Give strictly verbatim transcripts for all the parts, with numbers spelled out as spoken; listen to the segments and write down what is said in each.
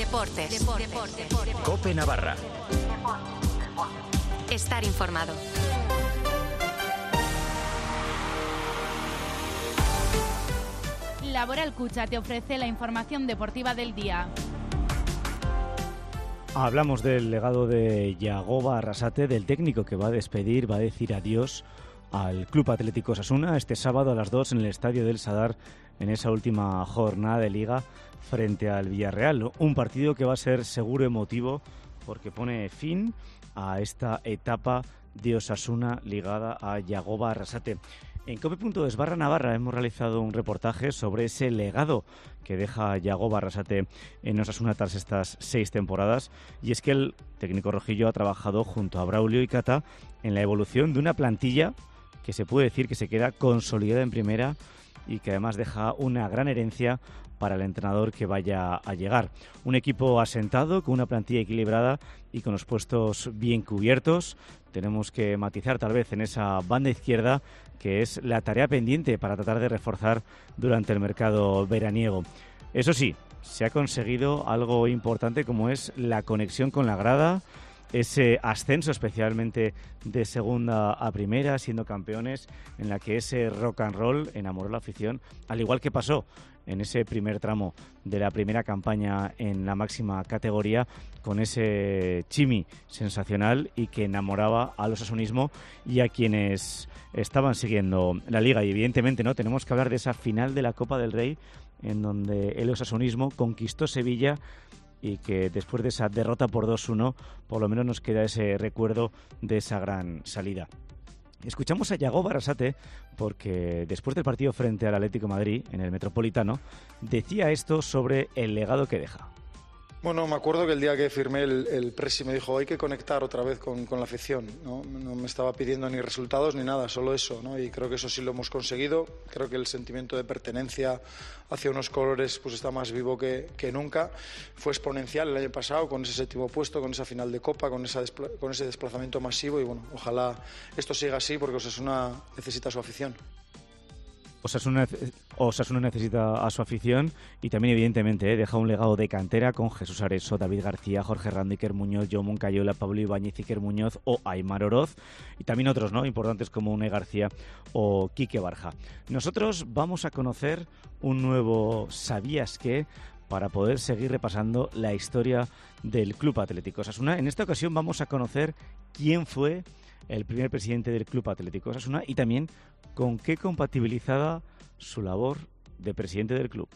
Deportes. Deportes. Deportes. COPE Navarra. Estar informado. Laboral Cucha te ofrece la información deportiva del día. Hablamos del legado de Yagoba Arrasate, del técnico que va a despedir, va a decir adiós al Club Atlético Osasuna este sábado a las dos en el Estadio del Sadar, en esa última jornada de Liga frente al Villarreal. Un partido que va a ser seguro emotivo porque pone fin a esta etapa de Osasuna ligada a Yagoba Arrasate. En cope.es barra Navarra hemos realizado un reportaje sobre ese legado que deja Yagoba Arrasate en Osasuna tras estas seis temporadas, y es que el técnico rojillo ha trabajado junto a Braulio y Cata en la evolución de una plantilla que se puede decir que se queda consolidada en primera y que además deja una gran herencia para el entrenador que vaya a llegar. Un equipo asentado, con una plantilla equilibrada y con los puestos bien cubiertos. Tenemos que matizar tal vez en esa banda izquierda, que es la tarea pendiente para tratar de reforzar durante el mercado veraniego. Eso sí, se ha conseguido algo importante como es la conexión con la grada, ese ascenso especialmente de segunda a primera, siendo campeones, en la que ese rock and roll enamoró a la afición, al igual que pasó en ese primer tramo de la primera campaña en la máxima categoría, con ese Chimi sensacional y que enamoraba al osasunismo y a quienes estaban siguiendo la Liga. Y evidentemente no tenemos que hablar de esa final de la Copa del Rey, en donde el osasunismo conquistó Sevilla y que después de esa derrota por dos uno, por lo menos nos queda ese recuerdo de esa gran salida. Escuchamos a Yagoba Arrasate porque después del partido frente al Atlético de Madrid en el Metropolitano decía esto sobre el legado que deja. Bueno, me acuerdo que el día que firmé el, el presi me dijo hay que conectar otra vez con, con la afición, ¿no? No me estaba pidiendo ni resultados ni nada, solo eso, ¿no? Y creo que eso sí lo hemos conseguido. Creo que el sentimiento de pertenencia hacia unos colores pues está más vivo que, que nunca. Fue exponencial el año pasado con ese séptimo puesto, con esa final de Copa, con, esa despla- con ese desplazamiento masivo y bueno, ojalá esto siga así porque Osasuna necesita su afición. Osasuna, Osasuna necesita a su afición y también, evidentemente, ¿eh? deja un legado de cantera con Jesús Areso, David García, Jorge Rando, Iker Muñoz, Joe Moncayola, Pablo Ibáñez, Iker Muñoz o Aimar Oroz, y también otros no importantes como Une García o Quique Barja. Nosotros vamos a conocer un nuevo ¿Sabías qué? Para poder seguir repasando la historia del Club Atlético Osasuna. En esta ocasión vamos a conocer quién fue el primer presidente del Club Atlético Osasuna y también con qué compatibilizaba su labor de presidente del club.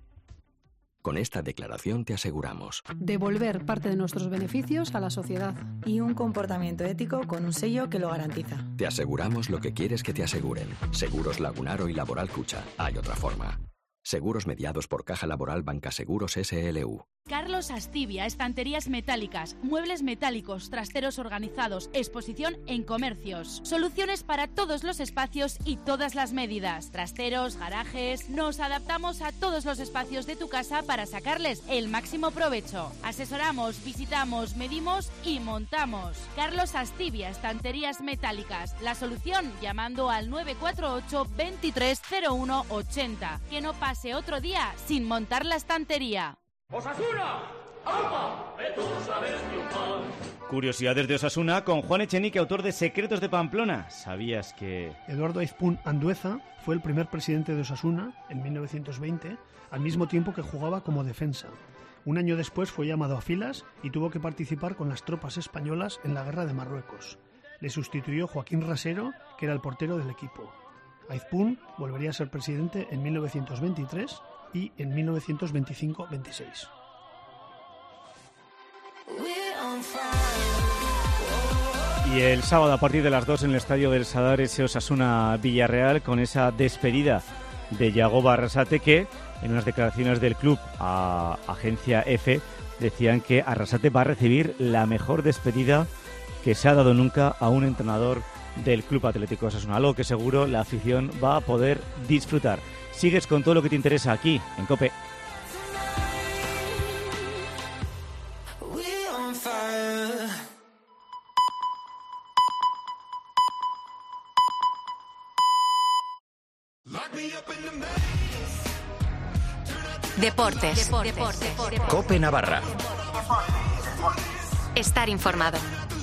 Con esta declaración te aseguramos devolver parte de nuestros beneficios a la sociedad y un comportamiento ético con un sello que lo garantiza. Te aseguramos lo que quieres que te aseguren. Seguros Lagunaro y Laboral Cucha. Hay otra forma. Seguros mediados por Caja Laboral Banca Seguros S L U. Carlos Astivia, estanterías metálicas, muebles metálicos, trasteros organizados, exposición en comercios. Soluciones para todos los espacios y todas las medidas. Trasteros, garajes. Nos adaptamos a todos los espacios de tu casa para sacarles el máximo provecho. Asesoramos, visitamos, medimos y montamos. Carlos Astivia, estanterías metálicas. La solución llamando al nueve cuatro ocho, veintitrés cero uno ochenta. Que no pase otro día sin montar la estantería. ¡Osasuna! ¡Aupa! ¡Que tú sabes triunfar! Curiosidades de Osasuna con Juan Echenique, autor de Secretos de Pamplona. ¿Sabías que...? Eduardo Aizpún Andueza fue el primer presidente de Osasuna en mil novecientos veinte, al mismo tiempo que jugaba como defensa. Un año después fue llamado a filas y tuvo que participar con las tropas españolas en la guerra de Marruecos. Le sustituyó Joaquín Rasero, que era el portero del equipo. Aizpún volvería a ser presidente en mil novecientos veintitrés y en mil novecientos veinticinco veintiséis. Y el sábado a partir de las dos en el Estadio del Sadar, ese Osasuna Villarreal, con esa despedida de Yagoba Arrasate, que en unas declaraciones del club a Agencia F decían que Arrasate va a recibir la mejor despedida que se ha dado nunca a un entrenador del Club Atlético Osasuna, algo que seguro la afición va a poder disfrutar. Sigues con todo lo que te interesa aquí en COPE. Deportes. Deportes. COPE Navarra. Estar informado.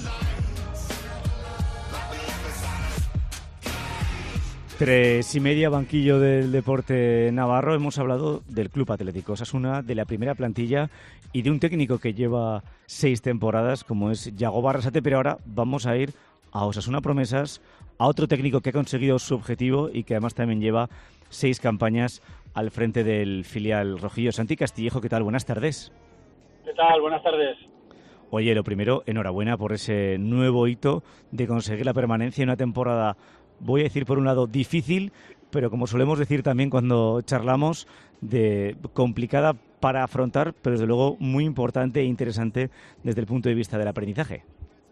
Tres y media, banquillo del deporte navarro. Hemos hablado del Club Atlético Osasuna, de la primera plantilla y de un técnico que lleva seis temporadas, como es Yagoba Arrasate, pero ahora vamos a ir a Osasuna Promesas, a otro técnico que ha conseguido su objetivo y que además también lleva seis campañas al frente del filial rojillo. Santi Castillejo, ¿qué tal? Buenas tardes. ¿Qué tal? Buenas tardes. Oye, lo primero, enhorabuena por ese nuevo hito de conseguir la permanencia en una temporada, voy a decir por un lado difícil, pero como solemos decir también cuando charlamos, de complicada para afrontar, pero desde luego muy importante e interesante desde el punto de vista del aprendizaje.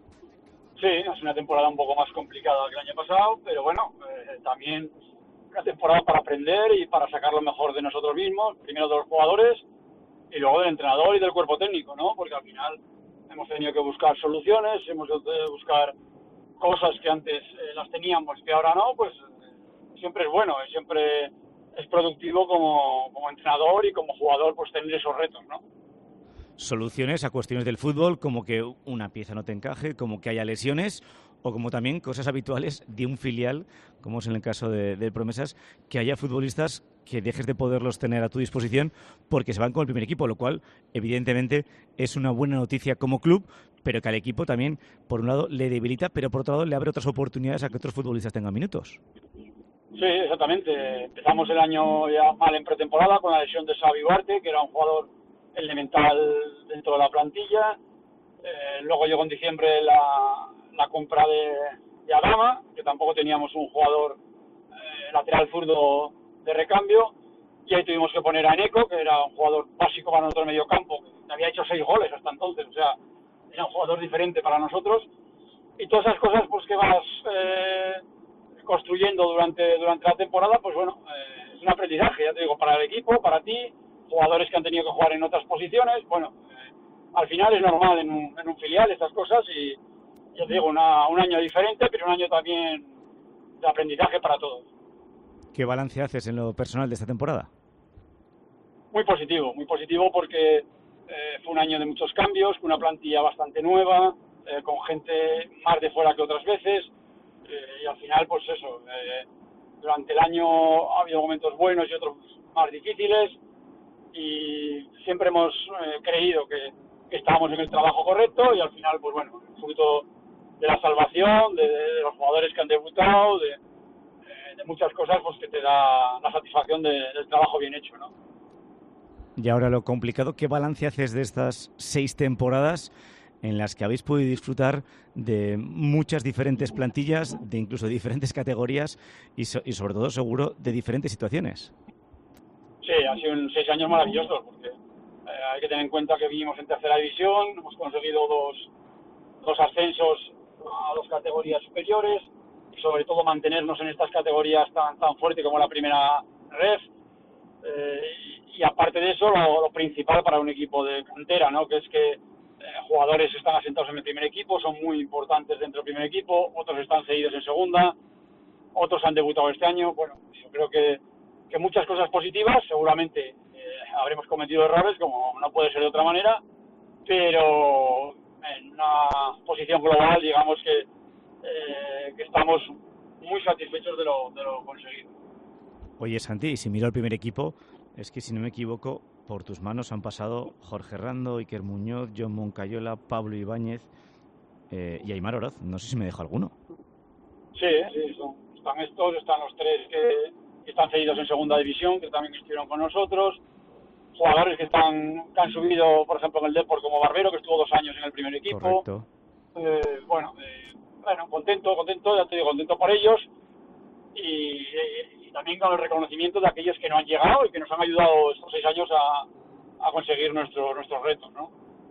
Sí, es una temporada un poco más complicada que el año pasado, pero bueno, eh, también una temporada para aprender y para sacar lo mejor de nosotros mismos, primero de los jugadores y luego del entrenador y del cuerpo técnico, ¿no? Porque al final hemos tenido que buscar soluciones, hemos tenido que buscar cosas que antes eh, las teníamos que ahora no, pues eh, siempre es bueno, eh, siempre es productivo como, como entrenador y como jugador pues tener esos retos, ¿no? Soluciones a cuestiones del fútbol, como que una pieza no te encaje, como que haya lesiones o como también cosas habituales de un filial, como es en el caso de, de Promesas, que haya futbolistas que dejes de poderlos tener a tu disposición porque se van con el primer equipo, lo cual evidentemente es una buena noticia como club, pero que al equipo también, por un lado, le debilita, pero por otro lado le abre otras oportunidades a que otros futbolistas tengan minutos. Sí, exactamente. Empezamos el año ya mal en pretemporada con la lesión de Xavi Duarte, que era un jugador elemental dentro de la plantilla. Eh, luego llegó en diciembre la, la compra de, de Adama, que tampoco teníamos un jugador eh, lateral zurdo de recambio, y ahí tuvimos que poner a Eneco, que era un jugador básico para nuestro mediocampo, que había hecho seis goles hasta entonces, o sea, era un jugador diferente para nosotros, y todas esas cosas pues que vas eh, construyendo durante durante la temporada, pues bueno, eh, es un aprendizaje, ya te digo, para el equipo, para ti, jugadores que han tenido que jugar en otras posiciones, bueno, eh, al final es normal en un, en un filial estas cosas y, ya te digo, una, un año diferente, pero un año también de aprendizaje para todos. ¿Qué balance haces en lo personal de esta temporada? Muy positivo, muy positivo porque eh, fue un año de muchos cambios, con una plantilla bastante nueva, eh, con gente más de fuera que otras veces, eh, y al final, pues eso, eh, durante el año ha habido momentos buenos y otros más difíciles, y siempre hemos eh, creído que, que estábamos en el trabajo correcto, y al final, pues bueno, fruto de la salvación, de, de los jugadores que han debutado, de, de muchas cosas, pues que te da la satisfacción de, del trabajo bien hecho, ¿no? Y ahora lo complicado, ¿qué balance haces de estas seis temporadas en las que habéis podido disfrutar de muchas diferentes plantillas, de incluso diferentes categorías y, so, y sobre todo, seguro, de diferentes situaciones? Sí, han sido un seis años maravillosos, porque eh, hay que tener en cuenta que vivimos en tercera división, hemos conseguido dos, dos ascensos a dos categorías superiores, y sobre todo mantenernos en estas categorías tan tan fuerte como la primera ref, eh, y, y aparte de eso lo, lo principal para un equipo de cantera, ¿no? Que es que eh, jugadores están asentados en el primer equipo, son muy importantes dentro del primer equipo, otros están cedidos en segunda, otros han debutado este año. Bueno, yo creo que, que muchas cosas positivas, seguramente eh, habremos cometido errores como no puede ser de otra manera, pero en una posición global digamos que Eh, que estamos muy satisfechos de lo, de lo conseguido. Oye, Santi, y si miro al primer equipo, es que si no me equivoco, por tus manos han pasado Jorge Rando, Iker Muñoz, John Moncayola, Pablo Ibáñez eh, y Aimar Oroz. No sé si me dejo alguno. Sí, sí, son, están estos, están los tres que, que están cedidos en segunda división, que también estuvieron con nosotros, jugadores que están que han subido, por ejemplo, en el Depor como Barbero, que estuvo dos años en el primer equipo. Correcto. Eh, bueno, eh, bueno, contento, contento, ya te digo, contento por ellos y, y, y también con el reconocimiento de aquellos que no han llegado y que nos han ayudado estos seis años a, a conseguir nuestro, nuestros retos, ¿no?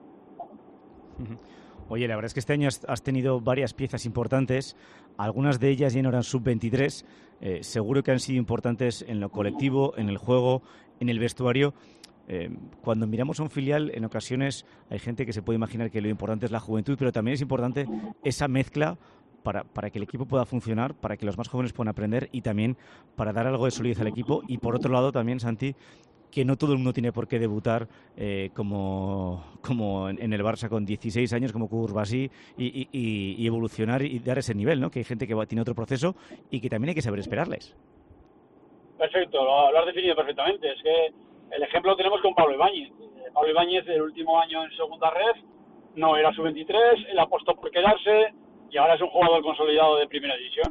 Oye, la verdad es que este año has, has tenido varias piezas importantes, algunas de ellas ya no eran sub veintitrés, eh, seguro que han sido importantes en lo colectivo, en el juego, en el vestuario. Eh, cuando miramos a un filial, en ocasiones hay gente que se puede imaginar que lo importante es la juventud, pero también es importante esa mezcla para, para que el equipo pueda funcionar, para que los más jóvenes puedan aprender y también para dar algo de solidez al equipo. Y por otro lado también, Santi, que no todo el mundo tiene por qué debutar eh, como, como en, en el Barça con dieciséis años, como Koulibaly, y, y, y, y evolucionar y dar ese nivel, ¿no? Que hay gente que va, tiene otro proceso y que también hay que saber esperarles. Perfecto, lo, lo has definido perfectamente. Es que el ejemplo lo tenemos con Pablo Ibáñez. Pablo Ibáñez, el último año en segunda red, no era sub veintitrés, él apostó por quedarse y ahora es un jugador consolidado de primera división.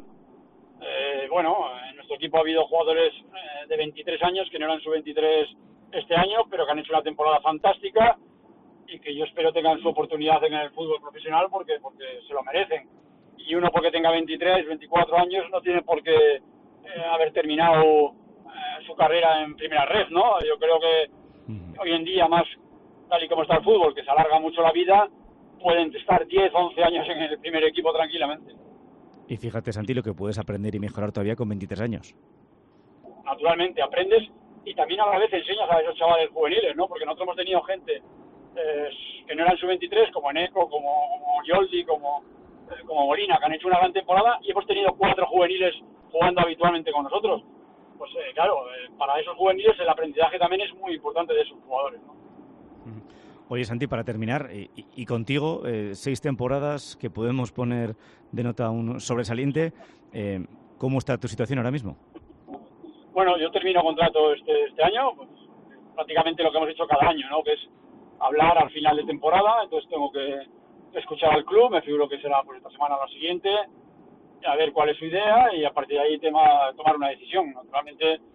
Eh, bueno, en nuestro equipo ha habido jugadores eh, de veintitrés años que no eran sub veintitrés este año, pero que han hecho una temporada fantástica y que yo espero tengan su oportunidad en el fútbol profesional porque, porque se lo merecen. Y uno porque tenga veintitrés, veinticuatro años no tiene por qué eh, haber terminado eh, su carrera en primera red, ¿no? Yo creo que hoy en día, más tal y como está el fútbol, que se alarga mucho la vida, pueden estar diez, once años en el primer equipo tranquilamente. Y fíjate, Santi, lo que puedes aprender y mejorar todavía con veintitrés años. Naturalmente, aprendes y también a la vez enseñas a esos chavales juveniles, ¿no? Porque nosotros hemos tenido gente eh, que no eran sub veintitrés, como Eneco, como, como Yoldi, como, eh, como Molina, que han hecho una gran temporada, y hemos tenido cuatro juveniles jugando habitualmente con nosotros. Pues eh, claro, eh, para esos juveniles el aprendizaje también es muy importante de esos jugadores, ¿no? Oye, Santi, para terminar, y, y contigo, eh, seis temporadas que podemos poner de nota un sobresaliente. Eh, ¿Cómo está tu situación ahora mismo? Bueno, yo termino contrato este, este año, pues, prácticamente lo que hemos hecho cada año, ¿no? Que es hablar al final de temporada, entonces tengo que escuchar al club, me figuro que será pues esta semana o la siguiente, a ver cuál es su idea y a partir de ahí tema, tomar una decisión. Naturalmente, eh,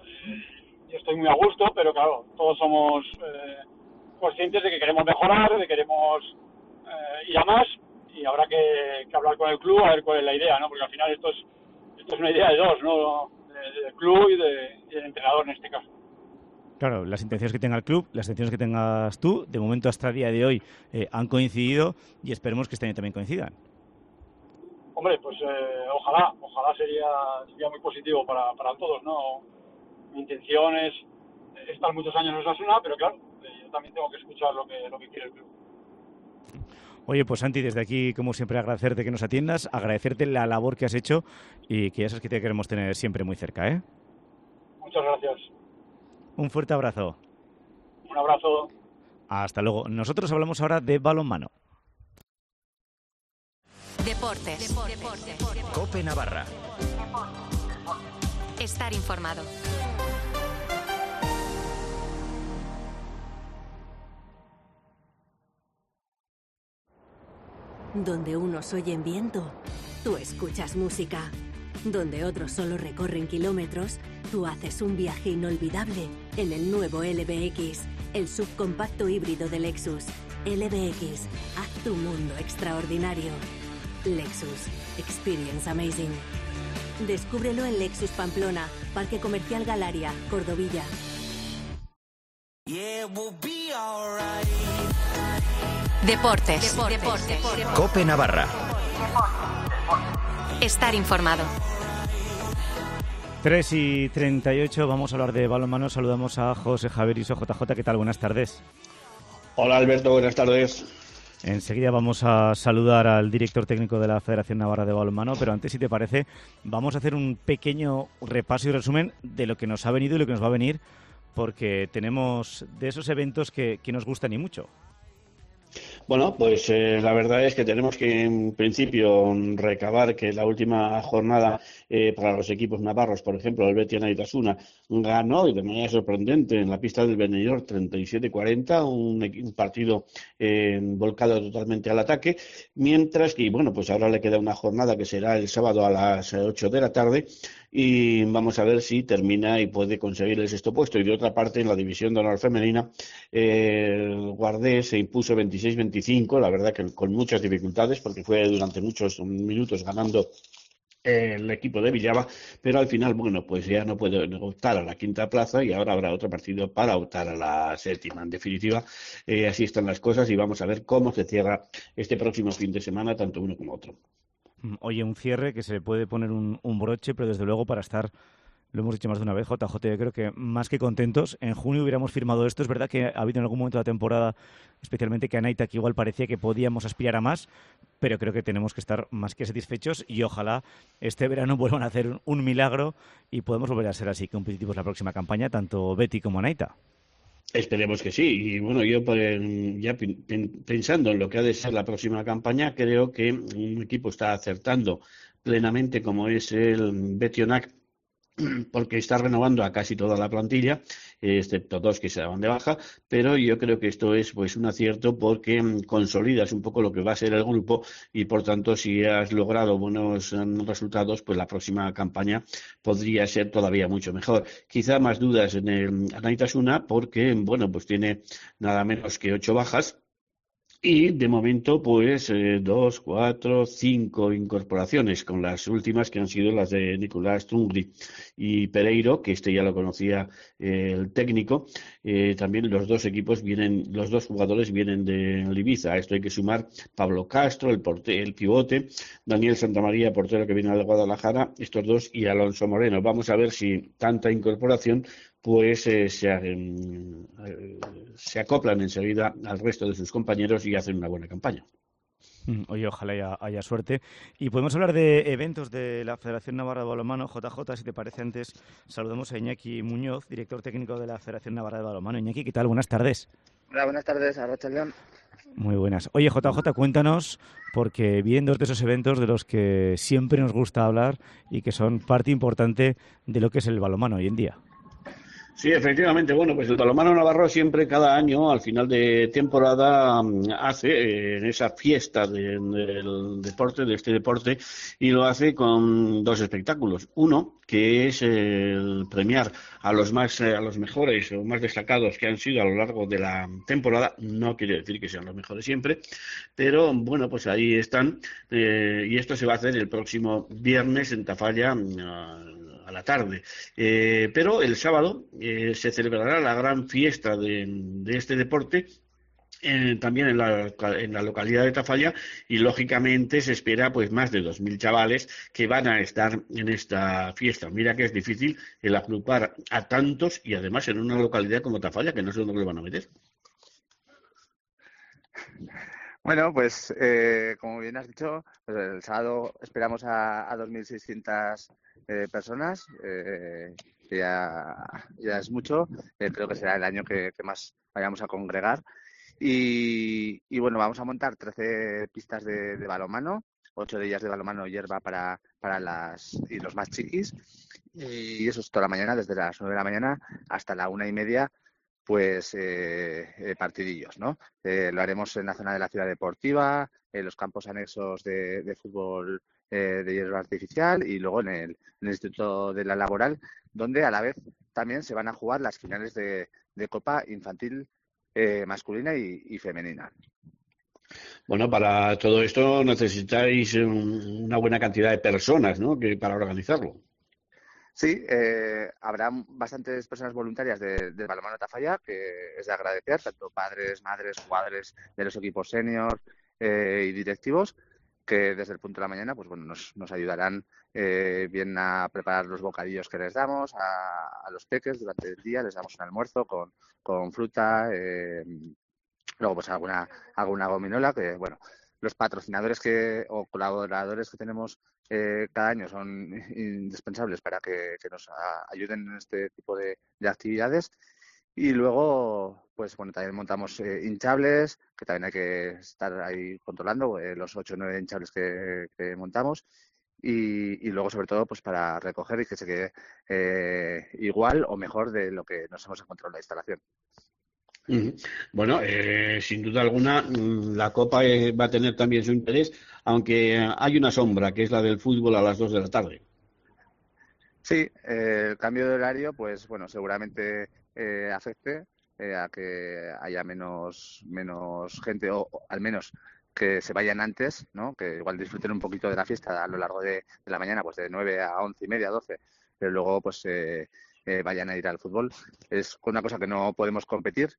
yo estoy muy a gusto, pero claro, todos somos eh, conscientes de que queremos mejorar, de que queremos eh, ir a más y habrá que, que hablar con el club a ver cuál es la idea, ¿no? Porque al final esto es, esto es una idea de dos, ¿no? De, del club y, de, y del entrenador en este caso. Claro, las intenciones que tenga el club, las intenciones que tengas tú, de momento hasta el día de hoy eh, han coincidido y esperemos que este año también coincidan. Hombre, pues eh, ojalá, ojalá sería, sería muy positivo para, para todos, ¿no? Mi intención es estar muchos años en Osasuna, pero claro, yo también tengo que escuchar lo que, lo que quiere el club. Oye, pues Santi, desde aquí, como siempre, agradecerte que nos atiendas, agradecerte la labor que has hecho y que ya sabes que te queremos tener siempre muy cerca, ¿eh? Muchas gracias. Un fuerte abrazo. Un abrazo. Hasta luego. Nosotros hablamos ahora de balonmano. Deportes. Deportes. COPE Navarra. Estar informado. Donde unos oyen viento, tú escuchas música. Donde otros solo recorren kilómetros, tú haces un viaje inolvidable en el nuevo L B X, el subcompacto híbrido de Lexus. L B X, haz tu mundo extraordinario. Lexus, experience amazing. Descúbrelo en Lexus Pamplona, Parque Comercial Galaria, Cordovilla. Deportes. Deportes. COPE Navarra. Estar informado. tres y treinta y ocho, vamos a hablar de balonmano. Saludamos a José Javier Iso, J J. ¿Qué tal? Buenas tardes. Hola Alberto, buenas tardes. Enseguida vamos a saludar al director técnico de la Federación Navarra de Balonmano, pero antes, si te parece, vamos a hacer un pequeño repaso y resumen de lo que nos ha venido y lo que nos va a venir, porque tenemos de esos eventos que, que nos gustan y mucho. Bueno, pues eh, la verdad es que tenemos que en principio recabar que la última jornada eh, para los equipos navarros, por ejemplo, el Betis Naitasuna ganó y de manera sorprendente en la pista del Benidorm treinta y siete cuarenta, un, un partido eh, volcado totalmente al ataque, mientras que, bueno, pues ahora le queda una jornada que será el sábado a las ocho de la tarde y vamos a ver si termina y puede conseguir el sexto puesto. Y de otra parte, en la división de honor femenina, eh, el Guardés se impuso veintiséis veinticinco, la verdad que con muchas dificultades, porque fue durante muchos minutos ganando eh, el equipo de Villava, pero al final, bueno, pues ya no puede optar a la quinta plaza y ahora habrá otro partido para optar a la séptima. En definitiva, eh, así están las cosas y vamos a ver cómo se cierra este próximo fin de semana, tanto uno como otro. Oye, un cierre que se le puede poner un, un broche, pero desde luego para estar lo hemos dicho más de una vez, J J, yo creo que más que contentos. En junio hubiéramos firmado esto. Es verdad que ha habido en algún momento de la temporada, especialmente que Anaita, que igual parecía que podíamos aspirar a más, pero creo que tenemos que estar más que satisfechos y ojalá este verano vuelvan a hacer un milagro y podamos volver a ser así competitivos la próxima campaña, tanto Betty como Anaita. Esperemos que sí. Y bueno, yo ya pensando en lo que ha de ser la próxima campaña, creo que un equipo está acertando plenamente, como es el Betionac, porque está renovando a casi toda la plantilla, excepto dos que se daban de baja, pero yo creo que esto es pues un acierto porque consolidas un poco lo que va a ser el grupo y por tanto si has logrado buenos resultados, pues la próxima campaña podría ser todavía mucho mejor. Quizá más dudas en el Anaitasuna porque, bueno, pues tiene nada menos que ocho bajas. Y de momento, pues, eh, dos, cuatro, cinco incorporaciones, con las últimas que han sido las de Nicolás Trungri y Pereiro, que este ya lo conocía eh, el técnico. Eh, también los dos equipos vienen, los dos jugadores vienen de Ibiza. A esto hay que sumar Pablo Castro, el, porte, el pivote, Daniel Santamaría, portero que viene de Guadalajara, estos dos, y Alonso Moreno. Vamos a ver si tanta incorporación pues eh, se, eh, se acoplan enseguida al resto de sus compañeros y hacen una buena campaña. Oye, ojalá haya, haya suerte. Y podemos hablar de eventos de la Federación Navarra de Balonmano. J J, si te parece, antes saludamos a Iñaki Muñoz, director técnico de la Federación Navarra de Balonmano. Iñaki, ¿qué tal? Buenas tardes. Hola, buenas tardes, Arracha León. Muy buenas. Oye, J J, cuéntanos, porque vienen dos de esos eventos de los que siempre nos gusta hablar y que son parte importante de lo que es el balonmano hoy en día. Sí, efectivamente. Bueno, pues el balonmano navarro siempre, cada año, al final de temporada, hace eh, en esa fiesta de, del deporte, de este deporte, y lo hace con dos espectáculos. Uno, que es el premiar a los más, a los mejores o más destacados que han sido a lo largo de la temporada. No quiere decir que sean los mejores siempre, pero bueno, pues ahí están. Eh, y esto se va a hacer el próximo viernes en Tafalla, a la tarde. Eh, pero el sábado eh, se celebrará la gran fiesta de, de este deporte eh, también en la, en la localidad de Tafalla y lógicamente se espera pues más de dos mil chavales que van a estar en esta fiesta. Mira que es difícil el agrupar a tantos y además en una localidad como Tafalla que no sé dónde lo van a meter. Bueno, pues eh, como bien has dicho, pues el sábado esperamos a, a dos mil seiscientas eh, personas, eh, que ya, ya es mucho, eh, creo que será el año que, que más vayamos a congregar. Y, y bueno, vamos a montar trece pistas de, de balonmano, ocho de ellas de balonmano hierba para, para las y los más chiquis, y eso es toda la mañana, desde las nueve de la mañana hasta la una y media. Pues eh, eh, partidillos, ¿no? Eh, lo haremos en la zona de la ciudad deportiva, en los campos anexos de, de fútbol eh, de hierba artificial y luego en el, en el Instituto de la Laboral, donde a la vez también se van a jugar las finales de, de Copa Infantil eh, masculina y, y femenina. Bueno, para todo esto necesitáis un, una buena cantidad de personas, ¿no? Que para organizarlo. Sí, eh, habrá bastantes personas voluntarias de, de Balonmano Tafalla, que es de agradecer, tanto padres, madres, jugadores de los equipos senior eh, y directivos, que desde el punto de la mañana pues bueno nos, nos ayudarán eh, bien a preparar los bocadillos que les damos a, a los peques durante el día, les damos un almuerzo con, con fruta, eh, luego pues alguna, alguna gominola, que bueno, los patrocinadores que o colaboradores que tenemos Eh, cada año son indispensables para que, que nos a, ayuden en este tipo de, de actividades. Y luego, pues bueno, también montamos eh, hinchables, que también hay que estar ahí controlando eh, los ocho o nueve hinchables que, que montamos. Y, y luego, sobre todo, pues para recoger y que se quede eh, igual o mejor de lo que nos hemos encontrado en la instalación. Bueno, eh, sin duda alguna, la Copa eh, va a tener también su interés, aunque hay una sombra, que es la del fútbol a las dos de la tarde. Sí, eh, el cambio de horario, pues bueno, seguramente eh, afecte eh, a que haya menos, menos gente, o, o al menos que se vayan antes, ¿no? Que igual disfruten un poquito de la fiesta a lo largo de, de la mañana, pues de nueve a once y media, doce, pero luego pues eh, eh, vayan a ir al fútbol. Es una cosa que no podemos competir.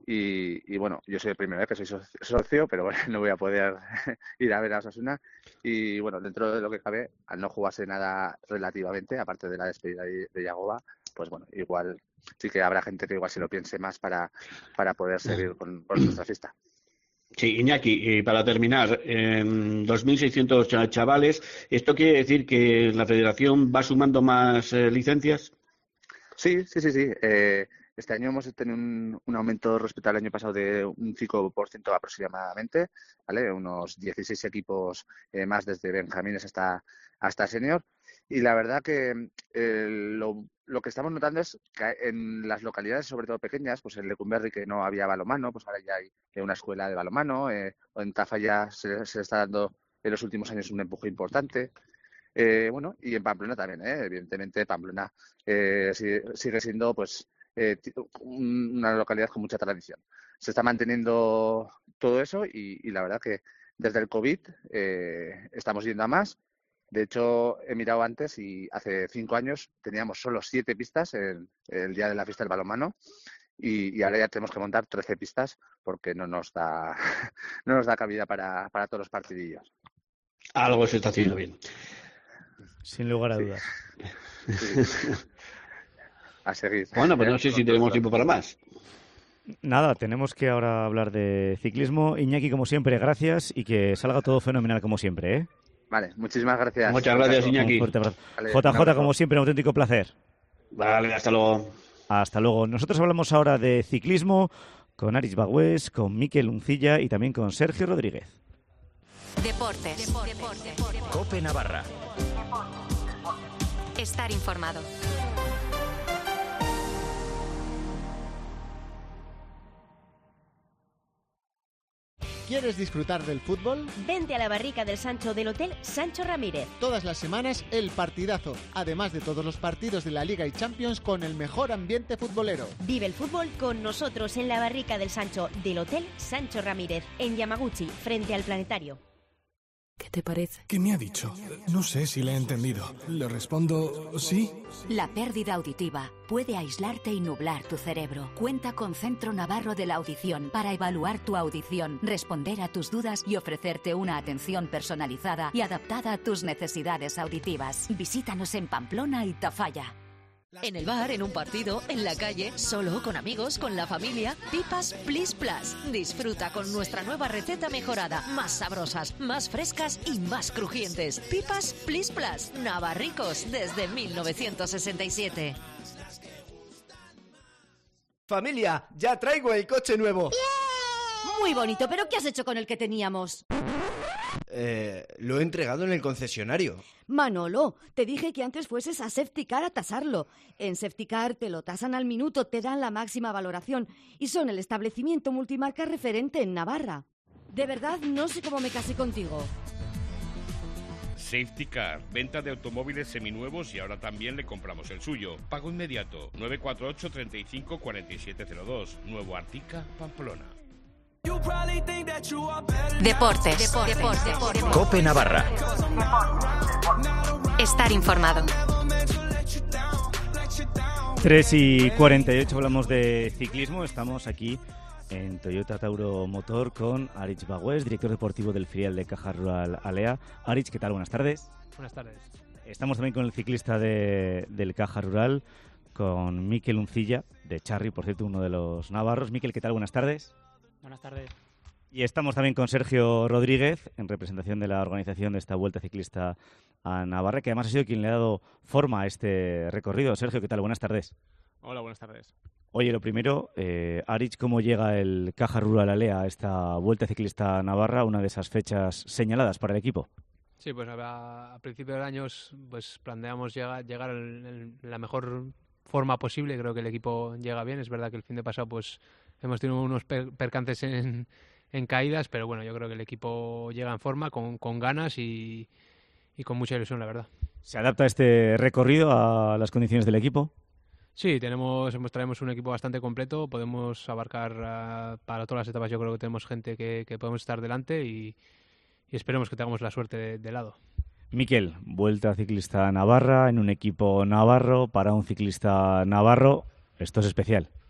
Y, y bueno, yo soy el primero, ¿eh? que soy socio, pero bueno, no voy a poder ir a ver a Osasuna. Y bueno, dentro de lo que cabe, al no jugarse nada relativamente, aparte de la despedida de, de Yagoba, pues bueno, igual sí que habrá gente que igual se lo piense más para, para poder seguir con, con nuestra fiesta. Sí, Iñaki, y para terminar, eh, dos mil seiscientos chavales, ¿esto quiere decir que la federación va sumando más eh, licencias? Sí, sí, sí, sí. Eh, Este año hemos tenido un, un aumento respecto al año pasado de un cinco por ciento aproximadamente, ¿vale? Unos dieciséis equipos eh, más desde benjamines hasta, hasta senior. Y la verdad que eh, lo, lo que estamos notando es que en las localidades, sobre todo pequeñas, pues en Lecumberri, que no había balonmano, pues ahora ya hay una escuela de balonmano, eh, o en Tafalla se, se está dando en los últimos años un empuje importante. Eh, bueno, y en Pamplona también, ¿eh? Evidentemente Pamplona eh, sigue, sigue siendo pues eh, una localidad con mucha tradición. Se está manteniendo todo eso y, y la verdad que desde el COVID eh, estamos yendo a más. De hecho, he mirado antes y hace cinco años teníamos solo siete pistas en, en el día de la fiesta del balonmano y, y ahora ya tenemos que montar trece pistas porque no nos da no nos da cabida para, para todos los partidillos. Algo se está haciendo bien. Sin lugar a sí. dudas. Sí. A seguir. Bueno, pues no sé si tenemos tiempo para más. Nada, tenemos que ahora hablar de ciclismo. Iñaki, como siempre, gracias y que salga todo fenomenal como siempre, ¿eh? Vale, muchísimas gracias. Muchas gracias, Iñaki. Un fuerte abrazo. Vale, J J, como siempre, un auténtico placer. Vale, hasta luego. Hasta luego. Nosotros hablamos ahora de ciclismo con Aritz Bagüés, con Mikel Uncilla y también con Sergio Rodríguez. Deportes. Deportes. COPE Navarra. Estar informado. ¿Quieres disfrutar del fútbol? Vente a la barrica del Sancho del Hotel Sancho Ramírez. Todas las semanas el partidazo, además de todos los partidos de la Liga y Champions con el mejor ambiente futbolero. Vive el fútbol con nosotros en la barrica del Sancho del Hotel Sancho Ramírez, en Yamaguchi, frente al Planetario. ¿Qué te parece? ¿Qué me ha dicho? No sé si le he entendido. ¿Le respondo sí? La pérdida auditiva puede aislarte y nublar tu cerebro. Cuenta con Centro Navarro de la Audición para evaluar tu audición, responder a tus dudas y ofrecerte una atención personalizada y adaptada a tus necesidades auditivas. Visítanos en Pamplona y Tafalla. En el bar, en un partido, en la calle, solo, con amigos, con la familia. Pipas Plis Plus. Disfruta con nuestra nueva receta mejorada. Más sabrosas, más frescas y más crujientes. Pipas Plis Plus. Navarricos desde mil novecientos sesenta y siete. Familia, ya traigo el coche nuevo. ¡Yeah! Muy bonito, pero ¿qué has hecho con el que teníamos? Eh, lo he entregado en el concesionario. Manolo, te dije que antes fueses a Safetycar a tasarlo. En Safetycar te lo tasan al minuto, te dan la máxima valoración y son el establecimiento multimarca referente en Navarra. De verdad, no sé cómo me casé contigo. Safetycar, venta de automóviles seminuevos y ahora también le compramos el suyo. Pago inmediato, nueve cuatro ocho, treinta y cinco, cuarenta y siete cero dos, Nuevo Artica, Pamplona. Deportes. Deportes. Deportes. COPE Navarra. Estar informado. tres y cuarenta y ocho hablamos de ciclismo. Estamos aquí en Toyota Tauro Motor con Aritz Bagüés, director deportivo del filial de Caja Rural Alea. Aritz, ¿qué tal? Buenas tardes. Buenas tardes. Estamos también con el ciclista de, del Caja Rural, con Mikel Uncilla, de Charri, por cierto, uno de los navarros. Mikel, ¿qué tal? Buenas tardes. Buenas tardes. Y estamos también con Sergio Rodríguez, en representación de la organización de esta Vuelta Ciclista a Navarra, que además ha sido quien le ha dado forma a este recorrido. Sergio, ¿qué tal? Buenas tardes. Hola, buenas tardes. Oye, lo primero, eh, Aritz, ¿cómo llega el Caja Rural Alea a esta Vuelta Ciclista a Navarra, una de esas fechas señaladas para el equipo? Sí, pues a, a principios del año pues, planteamos llegar, llegar en, en la mejor forma posible. Creo que el equipo llega bien. Es verdad que el fin de pasado pues hemos tenido unos per, percances en, en caídas, pero bueno, yo creo que el equipo llega en forma, con, con ganas y, y con mucha ilusión, la verdad. ¿Se adapta este recorrido a las condiciones del equipo? Sí, tenemos, traemos un equipo bastante completo, podemos abarcar uh, para todas las etapas. Yo creo que tenemos gente que, que podemos estar delante y, y esperemos que tengamos la suerte de, de lado. Mikel, Vuelta Ciclista a Navarra, en un equipo navarro, para un ciclista navarro, esto es especial.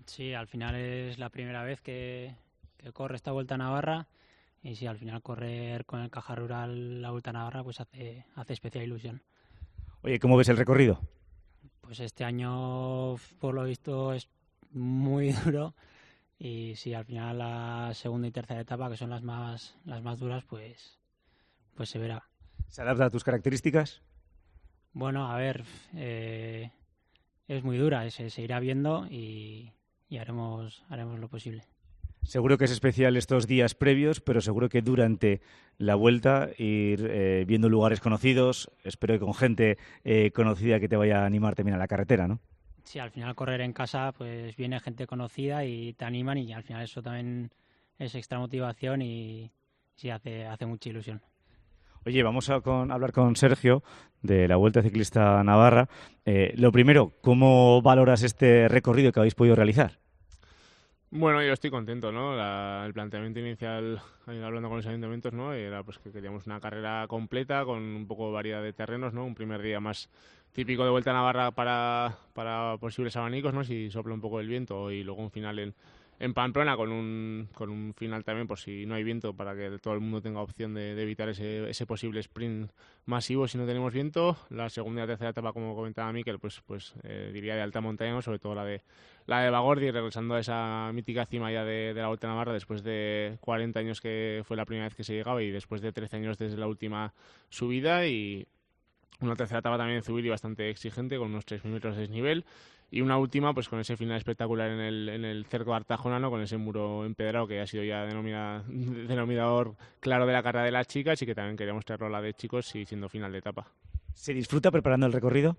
Sí, al final es la primera vez que, que corre esta Vuelta a Navarra y sí, al final correr con el Caja Rural la Vuelta a Navarra pues hace, hace especial ilusión. Oye, ¿cómo ves el recorrido? Pues este año, por lo visto, es muy duro y sí, al final la segunda y tercera etapa, que son las más, las más duras, pues, pues se verá. ¿Se adapta a tus características? Bueno, a ver, eh, es muy dura, se, se irá viendo y, y haremos, haremos lo posible. Seguro que es especial estos días previos, pero seguro que durante la vuelta ir eh, viendo lugares conocidos, espero que con gente eh, conocida que te vaya a animar también a la carretera, ¿no? Sí, al final correr en casa, pues viene gente conocida y te animan y al final eso también es extra motivación y sí, hace, hace mucha ilusión. Oye, vamos a con, hablar con Sergio de la Vuelta Ciclista Navarra. Eh, lo primero, ¿cómo valoras este recorrido que habéis podido realizar? Bueno, yo estoy contento, ¿no? La, el planteamiento inicial, hablando con los ayuntamientos, ¿no? Era pues que queríamos una carrera completa con un poco de variedad de terrenos, ¿no? Un primer día más típico de Vuelta a Navarra para, para posibles abanicos, ¿no? Si sopla un poco el viento, y luego un final en, en Pamplona con un, con un final también por si no hay viento, para que todo el mundo tenga opción de, de evitar ese, ese posible sprint masivo si no tenemos viento. La segunda y la tercera etapa, como comentaba Mikel, pues, pues eh, diría de alta montaña, ¿no? Sobre todo la de la de Bagordi, regresando a esa mítica cima ya de, de la Vuelta a Navarra después de cuarenta años, que fue la primera vez que se llegaba, y después de trece años desde la última subida, y una tercera etapa también en Zubiri bastante exigente con unos tres mil metros de desnivel. Y una última, pues con ese final espectacular en el, en el cerco artajonano, con ese muro empedrado que ha sido ya denomina, denominador claro de la carrera de las chicas, y que también queríamos traerlo a la de chicos, y siendo final de etapa. ¿Se disfruta preparando el recorrido?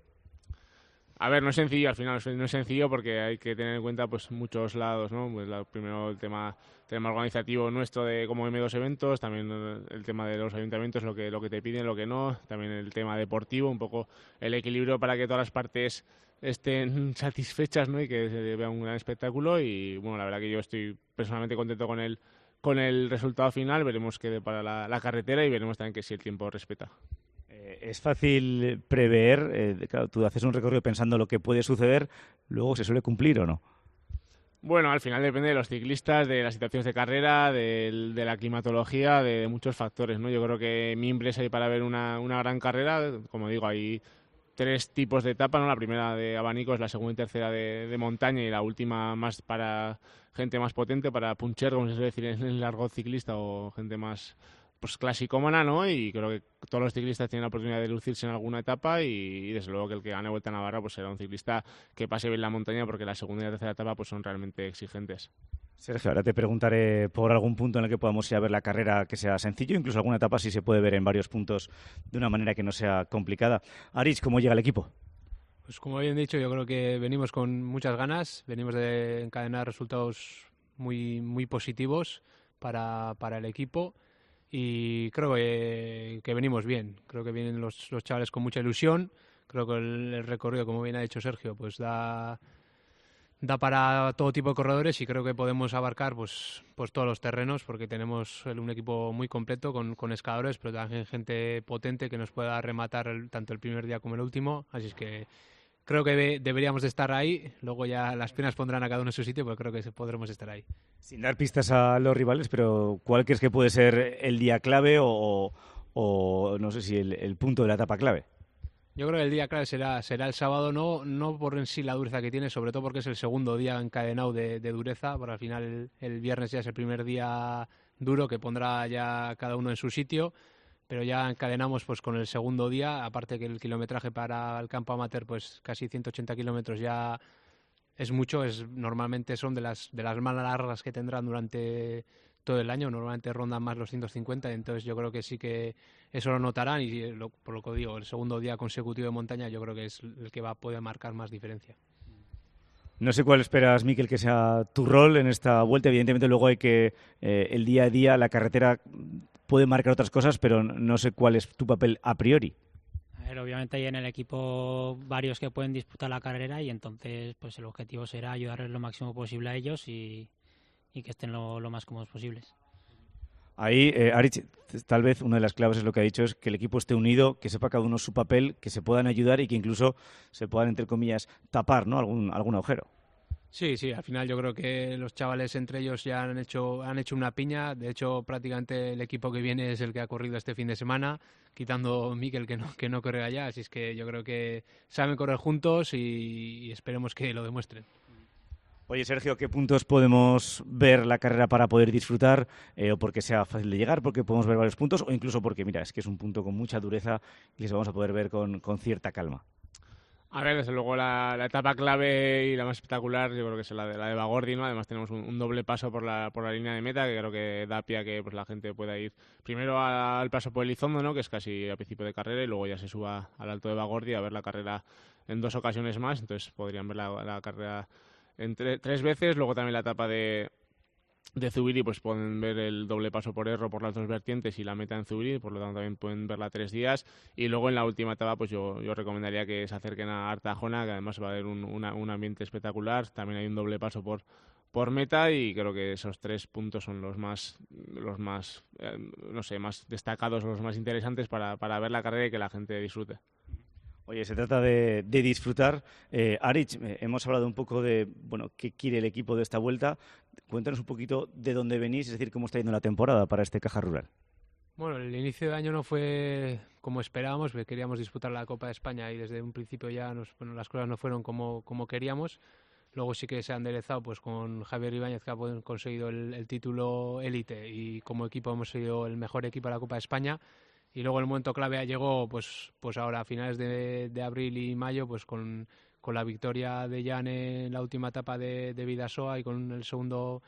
A ver, no es sencillo, al final no es sencillo porque hay que tener en cuenta pues muchos lados, ¿no? Pues la, primero el tema, tema organizativo nuestro de como M dos eventos, también el tema de los ayuntamientos, lo que, lo que te piden, lo que no, también el tema deportivo, un poco el equilibrio para que todas las partes estén satisfechas, ¿no? Y que se vea un gran espectáculo. Y bueno, la verdad que yo estoy personalmente contento con el, con el resultado final. Veremos qué depara la, la carretera y veremos también que si el tiempo respeta. Es fácil prever, eh, claro, tú haces un recorrido pensando lo que puede suceder, luego se suele cumplir o no. Bueno, al final depende de los ciclistas, de las situaciones de carrera, de, de la climatología, de, de muchos factores, ¿no? Yo creo que mimbres hay para ver una, una gran carrera. Como digo, hay tres tipos de etapa, ¿no? La primera de abanicos, la segunda y tercera de, de montaña, y la última más para gente más potente, para puncher, como se suele decir en el argot ciclista, o gente más pues clasicómana, ¿no? Y creo que todos los ciclistas tienen la oportunidad de lucirse en alguna etapa, y, y desde luego que el que gane Vuelta a Navarra pues será un ciclista que pase bien la montaña, porque la segunda y la tercera etapa pues son realmente exigentes. Sergio, ahora te preguntaré por algún punto en el que podamos ir a ver la carrera que sea sencillo, incluso alguna etapa si se puede ver en varios puntos de una manera que no sea complicada. Aritz, ¿cómo llega el equipo? Pues como bien dicho, yo creo que venimos con muchas ganas, venimos de encadenar resultados muy, muy positivos para, para el equipo. Y creo que, que venimos bien, creo que vienen los, los chavales con mucha ilusión. Creo que el, el recorrido, como bien ha dicho Sergio, pues da, da para todo tipo de corredores, y creo que podemos abarcar pues, pues todos los terrenos, porque tenemos un equipo muy completo con, con escaladores, pero también gente potente que nos pueda rematar el, tanto el primer día como el último. Así es que creo que deberíamos de estar ahí. Luego ya las penas pondrán a cada uno en su sitio, pero creo que podremos estar ahí. Sin dar pistas a los rivales, pero ¿cuál crees que puede ser el día clave o, o no sé si el, el punto de la etapa clave? Yo creo que el día clave será, será el sábado, no, no por en sí la dureza que tiene, sobre todo porque es el segundo día encadenado de, de dureza, porque al final el, el viernes ya es el primer día duro que pondrá ya cada uno en su sitio. Pero ya encadenamos pues con el segundo día, aparte que el kilometraje para el campo amateur, pues casi ciento ochenta kilómetros ya es mucho, es normalmente son de las de las más largas que tendrán durante todo el año, normalmente rondan más los ciento cincuenta, entonces yo creo que sí que eso lo notarán, y lo, por lo que digo, el segundo día consecutivo de montaña yo creo que es el que va a poder marcar más diferencia. No sé cuál esperas, Mikel, que sea tu rol en esta vuelta. Evidentemente luego hay que eh, el día a día, la carretera puede marcar otras cosas, pero no sé cuál es tu papel a priori. A ver, obviamente hay en el equipo varios que pueden disputar la carrera, y entonces pues el objetivo será ayudarles lo máximo posible a ellos y, y que estén lo, lo más cómodos posibles. Ahí, eh, Aritz, tal vez una de las claves es lo que ha dicho, es que el equipo esté unido, que sepa cada uno su papel, que se puedan ayudar y que incluso se puedan, entre comillas, tapar, ¿no? algún, algún agujero. Sí, sí, al final yo creo que los chavales entre ellos ya han hecho han hecho una piña. De hecho, prácticamente el equipo que viene es el que ha corrido este fin de semana, quitando Mikel que no, que no corre allá. Así es que yo creo que saben correr juntos y, y esperemos que lo demuestren. Oye, Sergio, ¿qué puntos podemos ver la carrera para poder disfrutar? Eh, o porque sea fácil de llegar, porque podemos ver varios puntos, o incluso porque, mira, es que es un punto con mucha dureza y les vamos a poder ver con, con cierta calma. A ver, desde luego la, la etapa clave y la más espectacular yo creo que es la de, la de Bagordi, ¿no? Además tenemos un, un doble paso por la, por la línea de meta que creo que da pie a que pues, la gente pueda ir primero a, al paso por Elizondo, ¿no? Que es casi a principio de carrera, y luego ya se suba al Alto de Bagordi a ver la carrera en dos ocasiones más. Entonces podrían ver la, la carrera en tre, tres veces. Luego también la etapa de... de Zubiri, pues pueden ver el doble paso por Erro por las dos vertientes y la meta en Zubiri, por lo tanto también pueden verla tres días. Y luego en la última etapa pues yo, yo recomendaría que se acerquen a Artajona, que además va a haber un, una, un ambiente espectacular. También hay un doble paso por, por meta, y creo que esos tres puntos son los más los más eh, no sé, más destacados, los más interesantes para, para ver la carrera y que la gente disfrute. Oye, se trata de, de disfrutar. Eh, Aritz, eh, hemos hablado un poco de bueno qué quiere el equipo de esta vuelta. Cuéntanos un poquito de dónde venís, es decir, cómo está yendo la temporada para este Caja Rural. Bueno, el inicio de año no fue como esperábamos, queríamos disputar la Copa de España y desde un principio ya nos, bueno, las cosas no fueron como, como queríamos. Luego sí que se han enderezado pues, con Javier Ibáñez, que ha conseguido el, el título élite, y como equipo hemos sido el mejor equipo de la Copa de España. Y luego el momento clave llegó pues pues ahora a finales de, de abril y mayo, pues con, con la victoria de Jan en la última etapa de, de Bidasoa y con el segundo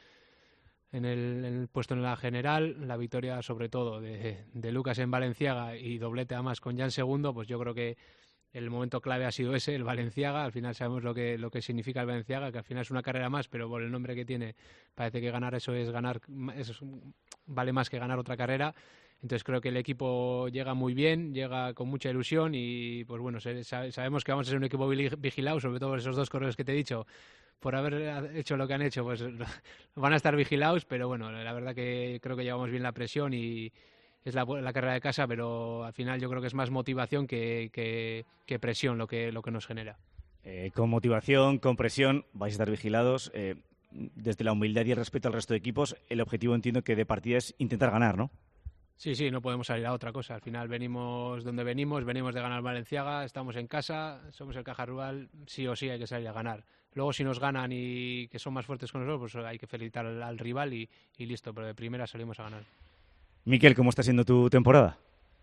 en el, en el puesto en la general, la victoria sobre todo de, de Lucas en Balenciaga y doblete además con Jan segundo. Pues yo creo que el momento clave ha sido ese, el Balenciaga. Al final sabemos lo que lo que significa el Balenciaga, que al final es una carrera más, pero por el nombre que tiene parece que ganar eso es ganar, eso es, vale más que ganar otra carrera. Entonces creo que el equipo llega muy bien, llega con mucha ilusión y pues bueno, sabemos que vamos a ser un equipo vigilado, sobre todo por esos dos corredores que te he dicho, por haber hecho lo que han hecho, pues van a estar vigilados, pero bueno, la verdad que creo que llevamos bien la presión y es la, la carrera de casa, pero al final yo creo que es más motivación que, que, que presión lo que, lo que nos genera. Eh, con motivación, con presión, vais a estar vigilados. Eh, desde la humildad y el respeto al resto de equipos, el objetivo entiendo que de partida es intentar ganar, ¿no? Sí, sí, no podemos salir a otra cosa. Al final venimos donde venimos, venimos de ganar Valenciaga, estamos en casa, somos el Caja Rural, sí o sí hay que salir a ganar. Luego si nos ganan y que son más fuertes con nosotros, pues hay que felicitar al, al rival y, y listo, pero de primera salimos a ganar. Mikel, ¿cómo está siendo tu temporada?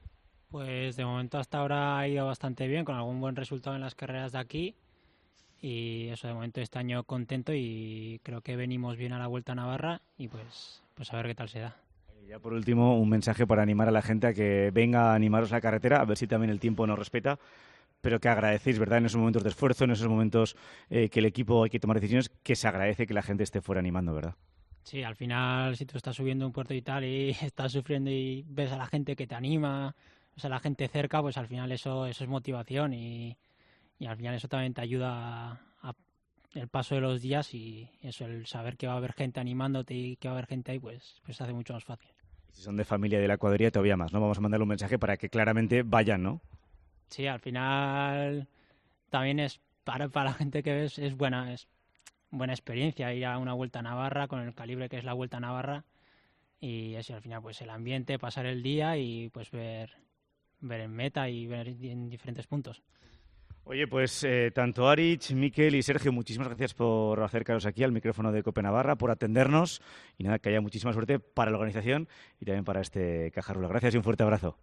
Pues de momento hasta ahora ha ido bastante bien, con algún buen resultado en las carreras de aquí. Y eso, de momento este año contento y creo que venimos bien a la Vuelta a Navarra y pues, pues a ver qué tal se da. Ya por último, un mensaje para animar a la gente a que venga a animaros la carretera, a ver si también el tiempo nos respeta, pero que agradecéis, ¿verdad?, en esos momentos de esfuerzo, en esos momentos eh, que el equipo hay que tomar decisiones, que se agradece que la gente esté fuera animando, ¿verdad? Sí, al final, si tú estás subiendo un puerto y tal y estás sufriendo y ves a la gente que te anima, o sea, la gente cerca, pues al final eso, eso es motivación y, y al final eso también te ayuda a, a el paso de los días y eso, el saber que va a haber gente animándote y que va a haber gente ahí, pues, pues se hace mucho más fácil. Si son de familia de la cuadrilla, todavía más, ¿no? Vamos a mandarle un mensaje para que claramente vayan, ¿no? Sí, al final también es para, para la gente que ves, es buena, es buena experiencia ir a una Vuelta a Navarra con el calibre que es la Vuelta a Navarra y eso, al final pues el ambiente, pasar el día y pues ver, ver en meta y ver en diferentes puntos. Oye, pues eh, tanto Aritz, Mikel y Sergio, muchísimas gracias por acercaros aquí al micrófono de Cope Navarra, por atendernos y nada, que haya muchísima suerte para la organización y también para este Caja Rural. Gracias y un fuerte abrazo.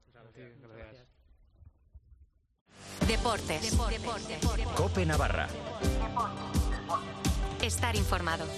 Deportes. Deportes. Cope Navarra. Estar informado.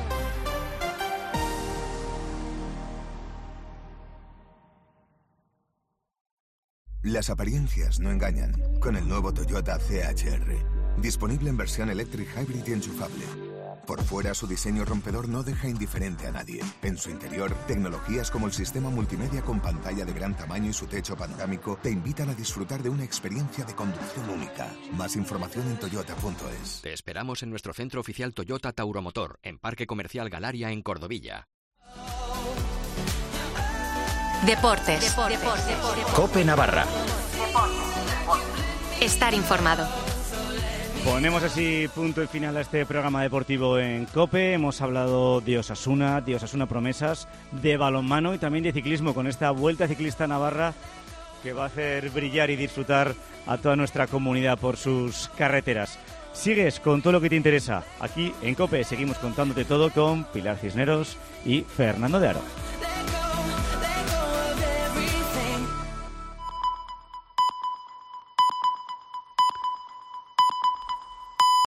Las apariencias no engañan. Con el nuevo Toyota C H R. Disponible en versión Electric Hybrid y enchufable. Por fuera, su diseño rompedor no deja indiferente a nadie. En su interior, tecnologías como el sistema multimedia con pantalla de gran tamaño y su techo panorámico te invitan a disfrutar de una experiencia de conducción única. Más información en toyota punto es. Te esperamos en nuestro centro oficial Toyota Tauromotor, en Parque Comercial Galaria, en Cordovilla. Deportes. Deportes. Deportes. Cope Navarra. Estar informado. Ponemos así punto y final a este programa deportivo en COPE. Hemos hablado de Osasuna, de Osasuna promesas, de balonmano y también de ciclismo, con esta Vuelta Ciclista Navarra que va a hacer brillar y disfrutar a toda nuestra comunidad por sus carreteras. Sigues con todo lo que te interesa. Aquí en COPE seguimos contándote todo con Pilar Cisneros y Fernando de Aro.